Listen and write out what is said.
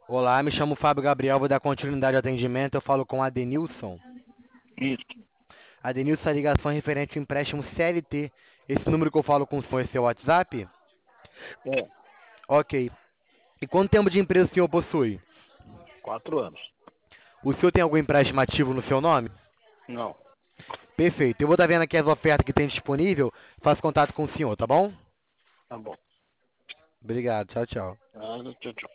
Olá, me chamo Fábio Gabriel, vou dar continuidade ao atendimento. Eu falo com Adenilson. Isso. Adenilson, a ligação é referente ao empréstimo CLT. Esse número que eu falo com o senhor é seu WhatsApp? É, Ok. E quanto tempo de empresa o senhor possui? 4 anos. O senhor tem algum empréstimo ativo no seu nome? Não. Perfeito. Eu vou estar vendo aqui as ofertas que tem disponível. Faço contato com o senhor, tá bom? Tá bom. Obrigado. Tchau, tchau. Tchau, tchau.